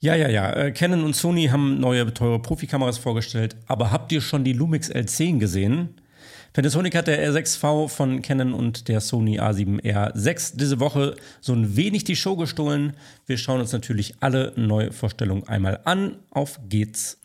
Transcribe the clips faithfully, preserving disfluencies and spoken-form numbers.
Ja, ja, ja. Äh, Canon und Sony haben neue, teure Profikameras vorgestellt. Aber habt ihr schon die Lumix L zehn gesehen? Panasonic hat der R sechs V von Canon und der Sony A sieben R sechs diese Woche so ein wenig die Show gestohlen. Wir schauen uns natürlich alle Neuvorstellungen einmal an. Auf geht's!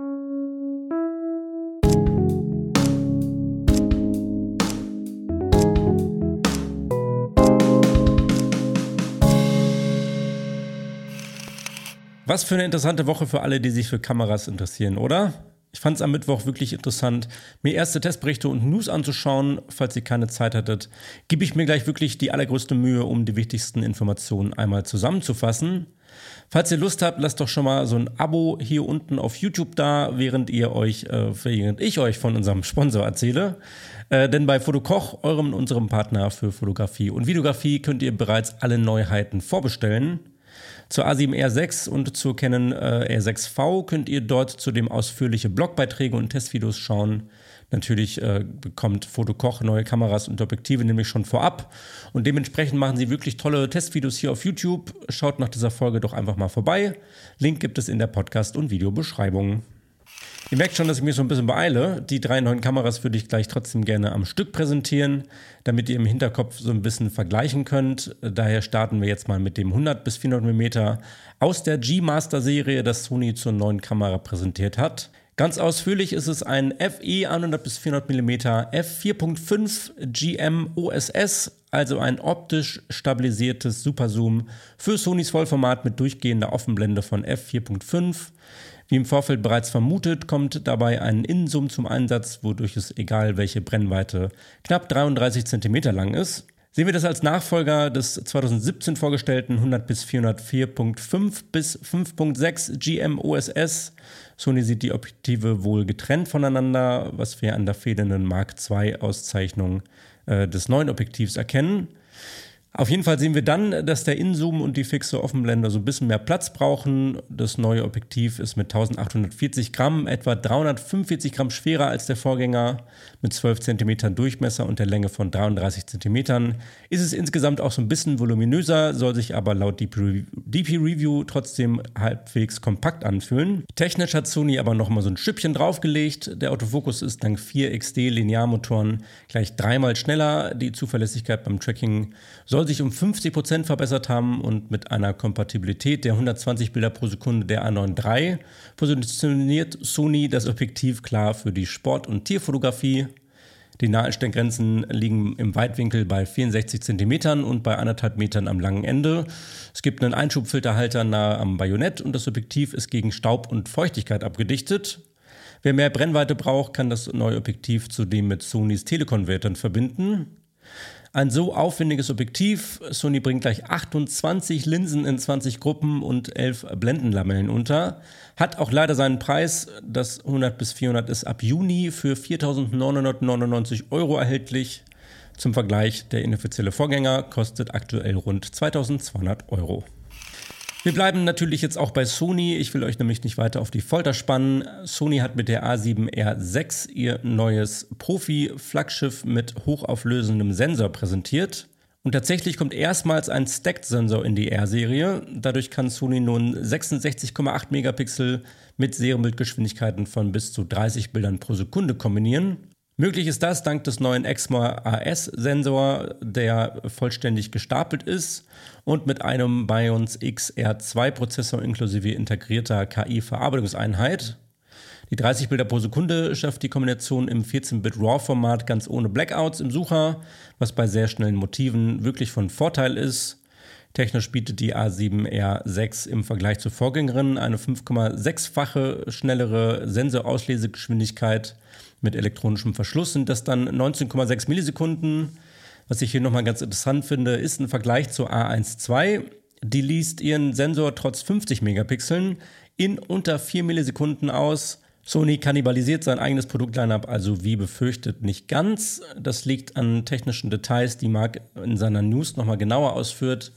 Was für eine interessante Woche für alle, die sich für Kameras interessieren, oder? Ich fand es am Mittwoch wirklich interessant, mir erste Testberichte und News anzuschauen. Falls ihr keine Zeit hattet, gebe ich mir gleich wirklich die allergrößte Mühe, um die wichtigsten Informationen einmal zusammenzufassen. Falls ihr Lust habt, lasst doch schon mal so ein Abo hier unten auf YouTube da, während ihr euch, äh, während ich euch von unserem Sponsor erzähle. Äh, denn bei Fotokoch, eurem und unserem Partner für Fotografie und Videografie, könnt ihr bereits alle Neuheiten vorbestellen. Zur A sieben R sechs und zur Canon äh, R sechs V könnt ihr dort zudem ausführliche Blogbeiträge und Testvideos schauen. Natürlich äh, bekommt Fotokoch neue Kameras und Objektive nämlich schon vorab. Und dementsprechend machen sie wirklich tolle Testvideos hier auf YouTube. Schaut nach dieser Folge doch einfach mal vorbei. Link gibt es in der Podcast- und Videobeschreibung. Ihr merkt schon, dass ich mich so ein bisschen beeile. Die drei neuen Kameras würde ich gleich trotzdem gerne am Stück präsentieren, damit ihr im Hinterkopf so ein bisschen vergleichen könnt. Daher starten wir jetzt mal mit dem hundert bis vierhundert Millimeter aus der G-Master-Serie, das Sony zur neuen Kamera präsentiert hat. Ganz ausführlich ist es ein F E hundert bis vierhundert Millimeter f vier Punkt fünf G M O S S, also ein optisch stabilisiertes Superzoom für Sonys Vollformat mit durchgehender Offenblende von f vier Punkt fünf. Wie im Vorfeld bereits vermutet, kommt dabei ein Innenzoom zum Einsatz, wodurch es, egal welche Brennweite, knapp dreiunddreißig Zentimeter lang ist. Sehen wir das als Nachfolger des zwanzig siebzehn vorgestellten hundert bis vierhundert vier Punkt fünf bis fünf Punkt sechs G M O S S. Sony sieht die Objektive wohl getrennt voneinander, was wir an der fehlenden Mark zwei Auszeichnung äh, des neuen Objektivs erkennen. Auf jeden Fall sehen wir dann, dass der Innenzoom und die fixe Offenblende so ein bisschen mehr Platz brauchen. Das neue Objektiv ist mit eintausendachthundertvierzig Gramm etwa dreihundertfünfundvierzig Gramm schwerer als der Vorgänger. Mit zwölf Zentimeter Durchmesser und der Länge von dreiunddreißig Zentimetern ist es insgesamt auch so ein bisschen voluminöser, soll sich aber laut D P Review trotzdem halbwegs kompakt anfühlen. Technisch hat Sony aber nochmal so ein Schüppchen draufgelegt. Der Autofokus ist dank vier X D Linearmotoren gleich dreimal schneller. Die Zuverlässigkeit beim Tracking soll sich um fünfzig Prozent verbessert haben und mit einer Kompatibilität der hundertzwanzig Bilder pro Sekunde der A neun drei positioniert Sony das Objektiv klar für die Sport- und Tierfotografie. Die Naheinstellgrenzen liegen im Weitwinkel bei vierundsechzig Zentimetern und bei anderthalb Metern am langen Ende. Es gibt einen Einschubfilterhalter nahe am Bajonett und das Objektiv ist gegen Staub und Feuchtigkeit abgedichtet. Wer mehr Brennweite braucht, kann das neue Objektiv zudem mit Sonys Telekonvertern verbinden. Ein so aufwendiges Objektiv, Sony bringt gleich achtundzwanzig Linsen in zwanzig Gruppen und elf Blendenlamellen unter, hat auch leider seinen Preis. Das hundert bis vierhundert ist ab Juni für viertausendneunhundertneunundneunzig Euro erhältlich. Zum Vergleich, der inoffizielle Vorgänger kostet aktuell rund zweitausendzweihundert Euro. Wir bleiben natürlich jetzt auch bei Sony. Ich will euch nämlich nicht weiter auf die Folter spannen. Sony hat mit der A sieben R sechs ihr neues Profi-Flaggschiff mit hochauflösendem Sensor präsentiert. Und tatsächlich kommt erstmals ein Stacked-Sensor in die R-Serie. Dadurch kann Sony nun sechsundsechzig Komma acht Megapixel mit Serienbildgeschwindigkeiten von bis zu dreißig Bildern pro Sekunde kombinieren. Möglich ist das dank des neuen Exmor A S-Sensor, der vollständig gestapelt ist und mit einem Bions X R zwei Prozessor inklusive integrierter K I-Verarbeitungseinheit. Die dreißig Bilder pro Sekunde schafft die Kombination im vierzehn Bit RAW-Format ganz ohne Blackouts im Sucher, was bei sehr schnellen Motiven wirklich von Vorteil ist. Technisch bietet die A sieben R sechs im Vergleich zur Vorgängerin eine fünf Komma sechs-fache schnellere Sensorauslesgeschwindigkeit. Mit elektronischem Verschluss sind das dann neunzehn Komma sechs Millisekunden. Was ich hier nochmal ganz interessant finde, ist ein Vergleich zur A eins Punkt zwei. Die liest ihren Sensor trotz fünfzig Megapixeln in unter vier Millisekunden aus. Sony kannibalisiert sein eigenes Produktline-up also wie befürchtet nicht ganz. Das liegt an technischen Details, die Marc in seiner News nochmal genauer ausführt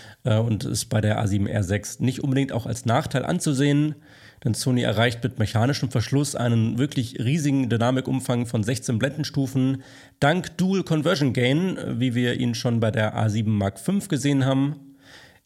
und ist bei der A sieben R sechs nicht unbedingt auch als Nachteil anzusehen. Denn Sony erreicht mit mechanischem Verschluss einen wirklich riesigen Dynamikumfang von sechzehn Blendenstufen, dank Dual Conversion Gain, wie wir ihn schon bei der A sieben Mark fünf gesehen haben.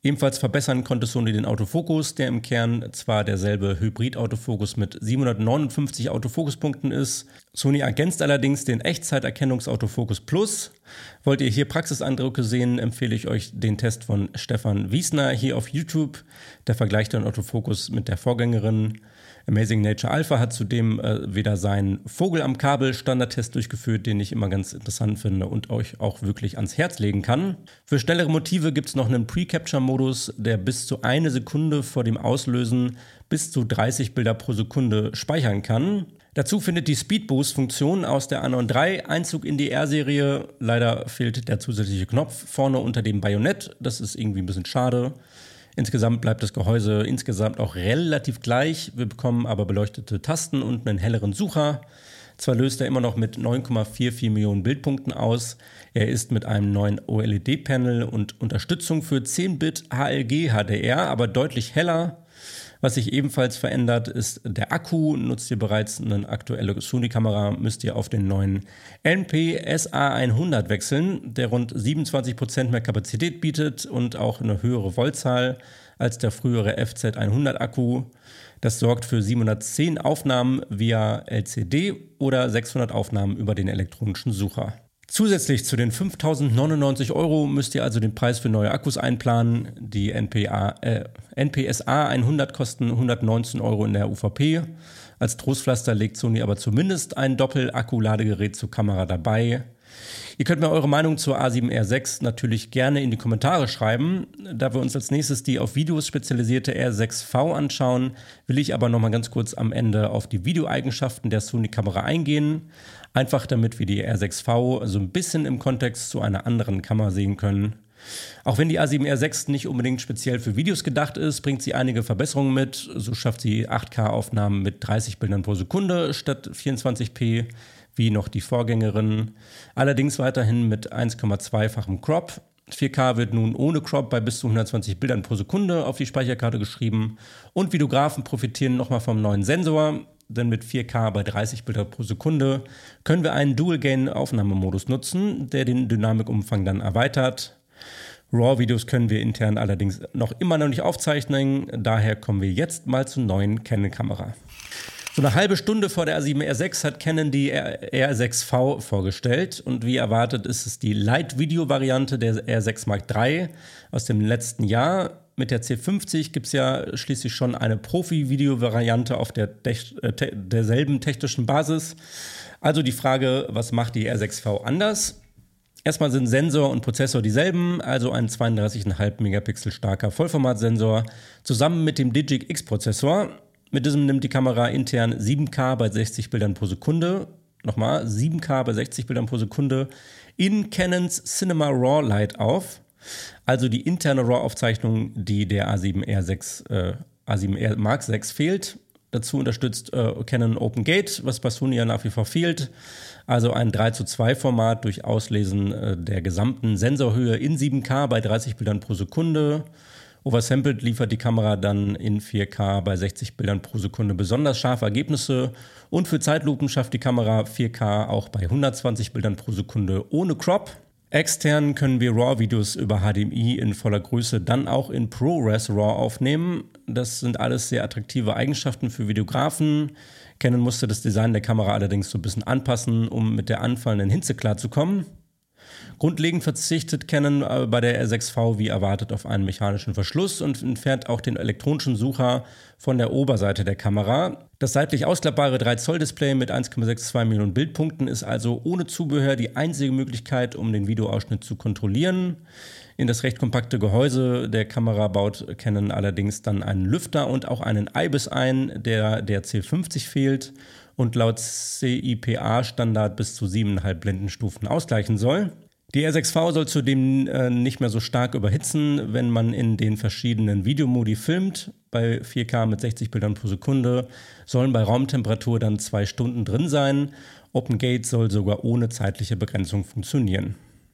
Ebenfalls verbessern konnte Sony den Autofokus, der im Kern zwar derselbe Hybrid-Autofokus mit siebenhundertneunundfünfzig Autofokuspunkten ist. Sony ergänzt allerdings den Echtzeiterkennungsautofokus Plus. Wollt ihr hier Praxiseindrücke sehen, empfehle ich euch den Test von Stefan Wiesner hier auf YouTube. Der vergleicht den Autofokus mit der Vorgängerin. Amazing Nature Alpha hat zudem äh, wieder seinen Vogel am Kabel Standardtest durchgeführt, den ich immer ganz interessant finde und euch auch wirklich ans Herz legen kann. Für schnellere Motive gibt es noch einen Pre-Capture-Modus, der bis zu eine Sekunde vor dem Auslösen bis zu dreißig Bilder pro Sekunde speichern kann. Dazu findet die Speed-Boost-Funktion aus der Anon drei Einzug in die R-Serie. Leider fehlt der zusätzliche Knopf vorne unter dem Bajonett. Das ist irgendwie ein bisschen schade. Insgesamt bleibt das Gehäuse insgesamt auch relativ gleich. Wir bekommen aber beleuchtete Tasten und einen helleren Sucher. Zwar löst er immer noch mit neun Komma vierundvierzig Millionen Bildpunkten aus. Er ist mit einem neuen O L E D-Panel und Unterstützung für zehn Bit H L G H D R, aber deutlich heller. Was sich ebenfalls verändert, ist der Akku. Nutzt ihr bereits eine aktuelle Sony-Kamera, müsst ihr auf den neuen N P S A hundert wechseln, der rund siebenundzwanzig Prozent mehr Kapazität bietet und auch eine höhere Voltzahl als der frühere F Z hundert Akku. Das sorgt für siebenhundertzehn Aufnahmen via L C D oder sechshundert Aufnahmen über den elektronischen Sucher. Zusätzlich zu den fünftausendneunundneunzig Euro müsst ihr also den Preis für neue Akkus einplanen. Die N P A, äh, N P S A hundert kosten hundertneunzehn Euro in der U V P. Als Trostpflaster legt Sony aber zumindest ein Doppel-Akku-Ladegerät zur Kamera dabei. Ihr könnt mir eure Meinung zur A sieben R sechs natürlich gerne in die Kommentare schreiben. Da wir uns als nächstes die auf Videos spezialisierte R sechs V anschauen, will ich aber nochmal ganz kurz am Ende auf die Videoeigenschaften der Sony-Kamera eingehen. Einfach damit wir die R sechs V so ein bisschen im Kontext zu einer anderen Kamera sehen können. Auch wenn die A sieben R sechs nicht unbedingt speziell für Videos gedacht ist, bringt sie einige Verbesserungen mit. So schafft sie acht K-Aufnahmen mit dreißig Bildern pro Sekunde statt vierundzwanzig p, wie noch die Vorgängerin. Allerdings weiterhin mit eins Komma zwei-fachem Crop. vier K wird nun ohne Crop bei bis zu hundertzwanzig Bildern pro Sekunde auf die Speicherkarte geschrieben. Und Videografen profitieren nochmal vom neuen Sensor, denn mit vier K bei dreißig Bilder pro Sekunde können wir einen Dual-Gain-Aufnahmemodus nutzen, der den Dynamikumfang dann erweitert. RAW-Videos können wir intern allerdings noch immer noch nicht aufzeichnen, daher kommen wir jetzt mal zur neuen Canon-Kamera. So eine halbe Stunde vor der A sieben R sechs hat Canon die R sechs V vorgestellt und wie erwartet ist es die Light-Video-Variante der R sechs Mark drei aus dem letzten Jahr. Mit der C fünfzig gibt es ja schließlich schon eine Profi-Video-Variante auf der te- te- derselben technischen Basis. Also die Frage, was macht die R sechs V anders? Erstmal sind Sensor und Prozessor dieselben, also ein zweiunddreißig Komma fünf Megapixel starker Vollformatsensor zusammen mit dem Digic X-Prozessor. Mit diesem nimmt die Kamera intern sieben K bei sechzig Bildern pro Sekunde, nochmal sieben K bei sechzig Bildern pro Sekunde in Canons Cinema Raw Lite auf. Also die interne RAW-Aufzeichnung, die der A sieben R sechs, äh, A sieben R Mark sechs fehlt. Dazu unterstützt äh, Canon Open Gate, was bei Sony ja nach wie vor fehlt. Also ein drei zu zwei Format durch Auslesen äh, der gesamten Sensorhöhe in sieben K bei dreißig Bildern pro Sekunde. Oversampled liefert die Kamera dann in vier K bei sechzig Bildern pro Sekunde besonders scharfe Ergebnisse. Und für Zeitlupen schafft die Kamera vier K auch bei hundertzwanzig Bildern pro Sekunde ohne Crop. Extern können wir RAW-Videos über H D M I in voller Größe dann auch in ProRes RAW aufnehmen. Das sind alles sehr attraktive Eigenschaften für Videografen. Canon musste das Design der Kamera allerdings so ein bisschen anpassen, um mit der anfallenden Hitze klarzukommen. Grundlegend verzichtet Canon bei der R sechs V wie erwartet auf einen mechanischen Verschluss und entfernt auch den elektronischen Sucher von der Oberseite der Kamera. Das seitlich ausklappbare drei Zoll Display mit eins Komma zweiundsechzig Millionen Bildpunkten ist also ohne Zubehör die einzige Möglichkeit, um den Videoausschnitt zu kontrollieren. In das recht kompakte Gehäuse der Kamera baut Canon allerdings dann einen Lüfter und auch einen I B I S ein, der der C fünfzig fehlt und laut C I P A-Standard bis zu siebeneinhalb Blendenstufen ausgleichen soll. Die R sechs V soll zudem äh, nicht mehr so stark überhitzen, wenn man in den verschiedenen Videomodi filmt. Bei vier K mit sechzig Bildern pro Sekunde sollen bei Raumtemperatur dann zwei Stunden drin sein. OpenGate soll sogar ohne zeitliche Begrenzung funktionieren.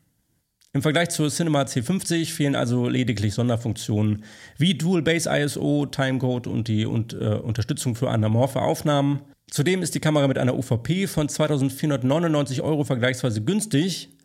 Im Vergleich zur Cinema C fünfzig fehlen also lediglich Sonderfunktionen wie Dual Base I S O, Timecode und die und, äh, Unterstützung für anamorphe Aufnahmen. Zudem ist die Kamera mit einer U V P von zweitausendvierhundertneunundneunzig Euro vergleichsweise günstig.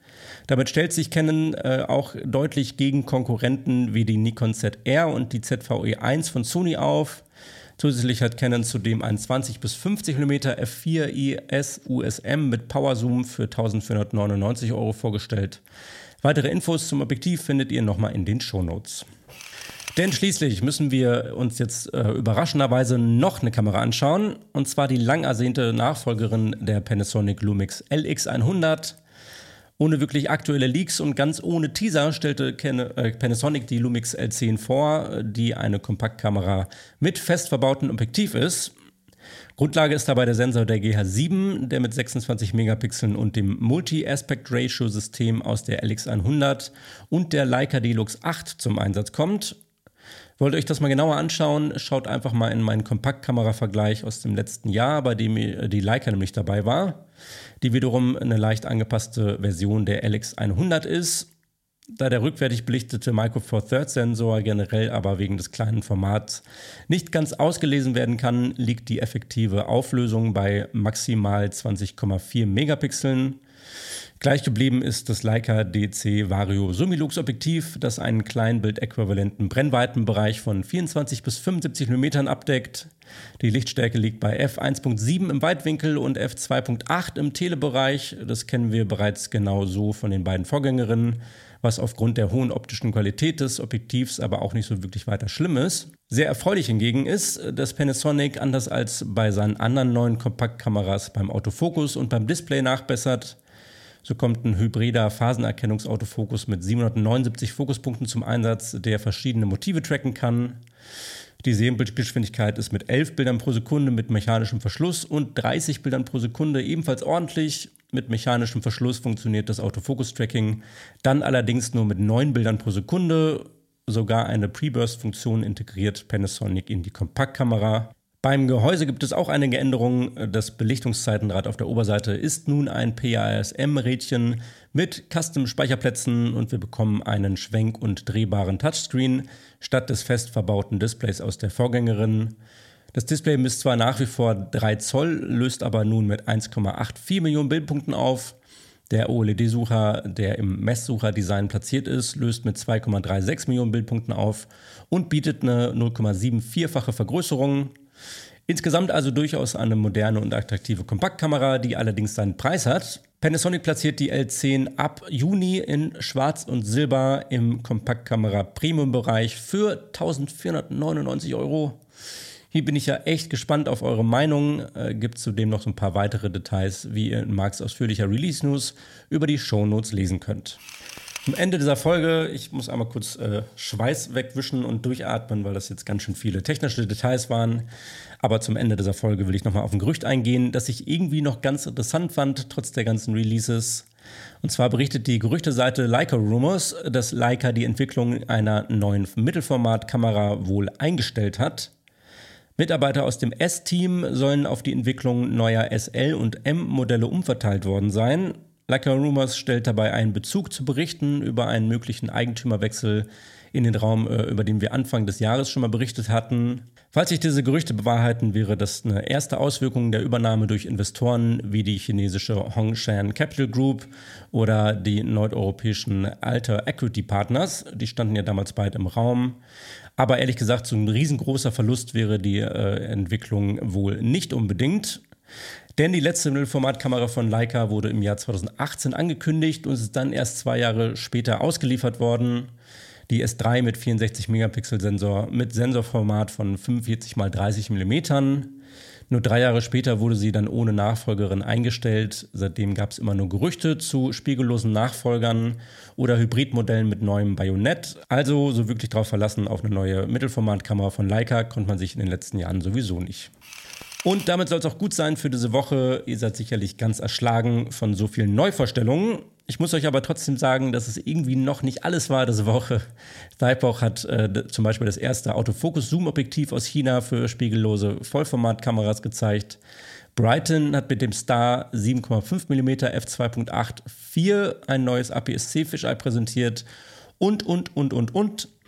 Damit stellt sich Canon äh, auch deutlich gegen Konkurrenten wie die Nikon Z R und die Z V E eins von Sony auf. Zusätzlich hat Canon zudem einen zwanzig bis fünfzig Millimeter F vier I S U S M mit Powerzoom für eintausendvierhundertneunundneunzig Euro vorgestellt. Weitere Infos zum Objektiv findet ihr nochmal in den Shownotes. Denn schließlich müssen wir uns jetzt äh, überraschenderweise noch eine Kamera anschauen, und zwar die lang ersehnte Nachfolgerin der Panasonic Lumix L X hundert. Ohne wirklich aktuelle Leaks und ganz ohne Teaser stellte Ken- äh, Panasonic die Lumix L zehn vor, die eine Kompaktkamera mit fest verbautem Objektiv ist. Grundlage ist dabei der Sensor der G H sieben, der mit sechsundzwanzig Megapixeln und dem Multi-Aspect-Ratio-System aus der L X hundert und der Leica Delux acht zum Einsatz kommt. Wollt ihr euch das mal genauer anschauen, schaut einfach mal in meinen Kompaktkamera-Vergleich aus dem letzten Jahr, bei dem die Leica nämlich dabei war, die wiederum eine leicht angepasste Version der L X hundert ist. Da der rückwärtig belichtete Micro Four Thirds Sensor generell aber wegen des kleinen Formats nicht ganz ausgelesen werden kann, liegt die effektive Auflösung bei maximal zwanzig Komma vier Megapixeln. Gleich geblieben ist das Leica D C Vario Summilux Objektiv, das einen kleinbildäquivalenten Brennweitenbereich von vierundzwanzig bis fünfundsiebzig Millimetern abdeckt. Die Lichtstärke liegt bei f eins Komma sieben im Weitwinkel und f zwei Komma acht im Telebereich. Das kennen wir bereits genau so von den beiden Vorgängerinnen, was aufgrund der hohen optischen Qualität des Objektivs aber auch nicht so wirklich weiter schlimm ist. Sehr erfreulich hingegen ist, dass Panasonic anders als bei seinen anderen neuen Kompaktkameras beim Autofokus und beim Display nachbessert. So kommt ein hybrider Phasenerkennungsautofokus mit siebenhundertneunundsiebzig Fokuspunkten zum Einsatz, der verschiedene Motive tracken kann. Die Serienbildgeschwindigkeit ist mit elf Bildern pro Sekunde mit mechanischem Verschluss und dreißig Bildern pro Sekunde ebenfalls ordentlich. Mit mechanischem Verschluss funktioniert das Autofokus-Tracking dann allerdings nur mit neun Bildern pro Sekunde. Sogar eine Pre-Burst-Funktion integriert Panasonic in die Kompaktkamera. Beim Gehäuse gibt es auch einige Änderungen. Das Belichtungszeitenrad auf der Oberseite ist nun ein P A S M-Rädchen mit Custom-Speicherplätzen und wir bekommen einen schwenk- und drehbaren Touchscreen statt des fest verbauten Displays aus der Vorgängerin. Das Display misst zwar nach wie vor drei Zoll, löst aber nun mit eins Komma vierundachtzig Millionen Bildpunkten auf. Der O L E D-Sucher, der im Messsucher-Design platziert ist, löst mit zwei Komma sechsunddreißig Millionen Bildpunkten auf und bietet eine null Komma vierundsiebzig-fache Vergrößerung. Insgesamt also durchaus eine moderne und attraktive Kompaktkamera, die allerdings seinen Preis hat. Panasonic platziert die L zehn ab Juni in Schwarz und Silber im Kompaktkamera-Premium-Bereich für eintausendvierhundertneunundneunzig Euro. Hier bin ich ja echt gespannt auf eure Meinung. Äh, gibt zudem noch so ein paar weitere Details, wie ihr in Marks ausführlicher Release-News über die Shownotes lesen könnt. Am Ende dieser Folge, ich muss einmal kurz äh, Schweiß wegwischen und durchatmen, weil das jetzt ganz schön viele technische Details waren. Aber zum Ende dieser Folge will ich nochmal auf ein Gerücht eingehen, das ich irgendwie noch ganz interessant fand, trotz der ganzen Releases. Und zwar berichtet die Gerüchteseite Leica Rumors, dass Leica die Entwicklung einer neuen Mittelformatkamera wohl eingestellt hat. Mitarbeiter aus dem S-Team sollen auf die Entwicklung neuer S L- und M-Modelle umverteilt worden sein. Leica Rumors stellt dabei einen Bezug zu Berichten über einen möglichen Eigentümerwechsel in den Raum, über den wir Anfang des Jahres schon mal berichtet hatten. Falls sich diese Gerüchte bewahrheiten, wäre das eine erste Auswirkung der Übernahme durch Investoren wie die chinesische Hongshan Capital Group oder die nordeuropäischen Alter Equity Partners. Die standen ja damals beide im Raum. Aber ehrlich gesagt, so ein riesengroßer Verlust wäre die äh, Entwicklung wohl nicht unbedingt. Denn die letzte Mittelformatkamera von Leica wurde im Jahr zweitausendachtzehn angekündigt und ist dann erst zwei Jahre später ausgeliefert worden. Die S drei mit vierundsechzig Megapixel Sensor mit Sensorformat von fünfundvierzig mal dreißig Millimeter. Nur drei Jahre später wurde sie dann ohne Nachfolgerin eingestellt. Seitdem gab es immer nur Gerüchte zu spiegellosen Nachfolgern oder Hybridmodellen mit neuem Bajonett. Also so wirklich drauf verlassen auf eine neue Mittelformatkamera von Leica konnte man sich in den letzten Jahren sowieso nicht. Und damit soll es auch gut sein für diese Woche. Ihr seid sicherlich ganz erschlagen von so vielen Neuvorstellungen. Ich muss euch aber trotzdem sagen, dass es irgendwie noch nicht alles war diese Woche. Weißbauch hat äh, zum Beispiel das erste Autofokus-Zoom-Objektiv aus China für spiegellose Vollformatkameras gezeigt. Brighton hat mit dem Star sieben Komma fünf Millimeter f zwei Komma acht vier ein neues A P S C Fisheye präsentiert. Und, und, und, und, und.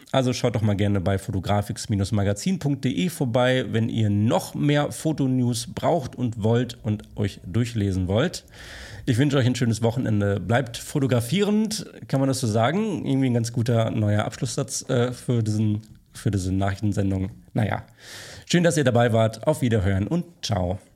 Also schaut doch mal gerne bei fotografix Magazin punkt de vorbei, wenn ihr noch mehr Fotonews braucht und wollt und euch durchlesen wollt. Ich wünsche euch ein schönes Wochenende. Bleibt fotografierend, kann man das so sagen? Irgendwie ein ganz guter neuer Abschlusssatz äh, für, diesen, für diese Nachrichtensendung. Naja, schön, dass ihr dabei wart. Auf Wiederhören und ciao.